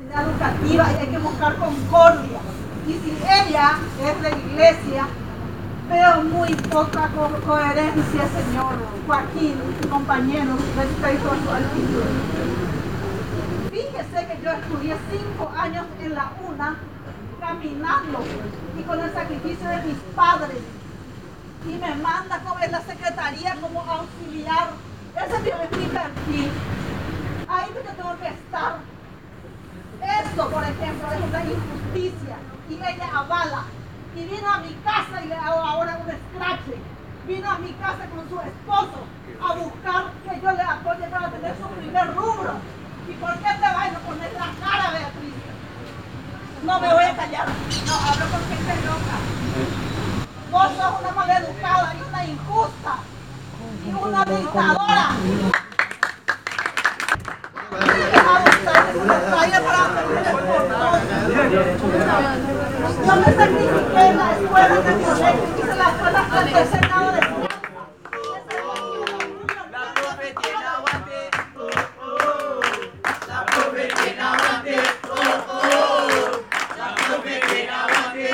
educativa y hay que buscar concordia. Y si ella es de iglesia, veo muy poca coherencia, señor Joaquín, compañero, respecto a su actitud. Fíjese que yo estudié 5 años en la UNA, caminando y con el sacrificio de mis padres. Y me manda en la secretaría como auxiliar. Ese es mi perfil. Ahí que yo tengo que estar. Esto, por ejemplo, es una injusticia. Y ella avala. Y vino a mi casa y le hago ahora un escrache. Vino a mi casa con su esposo a buscar que yo le apoye para tener su primer rubro. ¿Y por qué te vas a poner la cara, Beatriz? No me voy a callar. No, hablo con gente loca. Vos sos una maleducada y una injusta. Y una dictadora. Yo me sacrifiqué en la escuela, en el colegio, hice la escuela hasta el tercer grado de ciencia. La profe tiene aguante, la profe tiene aguante, la profe tiene aguante,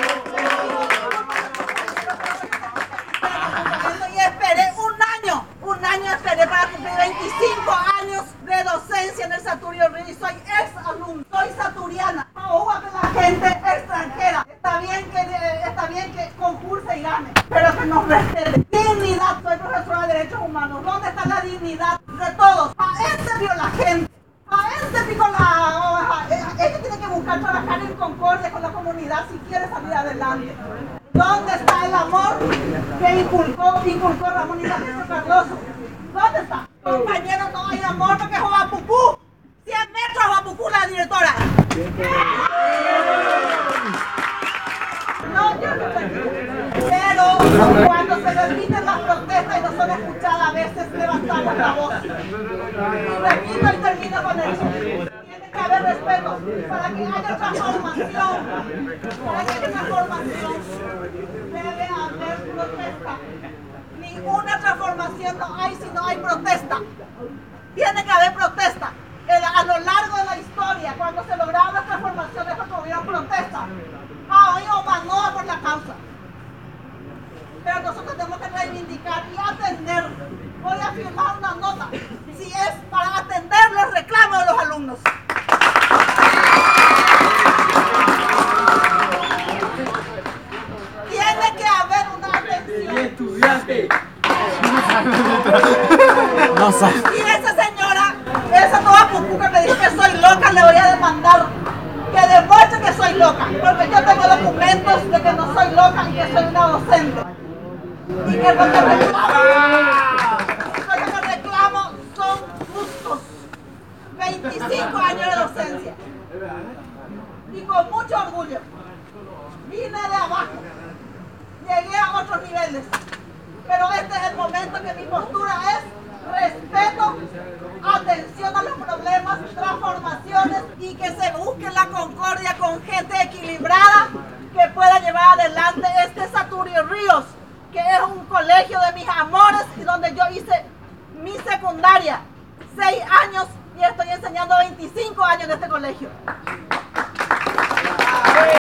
Y esperé un año esperé para cumplir 25 años de docencia en el Saturio Ríos. Soy ex alumno, soy saturiana. Ojo que la gente extranjera está bien que concurse y gane, pero que nos respete. Dignidad, soy profesora de Derechos Humanos. ¿Dónde está la dignidad de todos? A este vio la gente, a este picó la hoja. Ella tiene que buscar trabajar en concordia con la comunidad si quiere salir adelante. ¿Dónde está el amor que inculcó Ramón y Patricio Cardoso? ¿Dónde está? Compañero, no hay amor porque es Joapucú. 100 metros Joapucú la directora. No, yo no sé. Pero cuando se repiten las protestas y no son escuchadas, a veces levantamos la voz. Y repito y termino con eso. Tiene que haber respeto para que haya transformación. Para que haya transformación debe haber protesta. Ninguna transformación no hay si no hay protesta. Tiene que haber protesta. A lo largo de la historia, cuando se lograron las transformaciones, porque hubieron protestas. Hoy Omanoa por la causa. Pero nosotros tenemos que reivindicar y atender. Voy a firmar una nota si es para atender los reclamos de los alumnos. Tiene que haber una atención. estudiante. Y esa señora, esa toda pupuca me dice que soy loca, le voy a demandar. Que demuestre que soy loca, porque yo tengo documentos de que no soy loca y que soy una docente. Y que lo que reclamo son justos. 25 años de docencia. Y con mucho orgullo. Vine de abajo. Llegué a otros niveles. Pero este es el momento que mi postura es respeto, atención a los problemas, transformaciones y que se busque la concordia con gente equilibrada que pueda llevar adelante este Saturio Ríos, que es un colegio de mis amores y donde yo hice mi secundaria, 6 años y estoy enseñando 25 años en este colegio.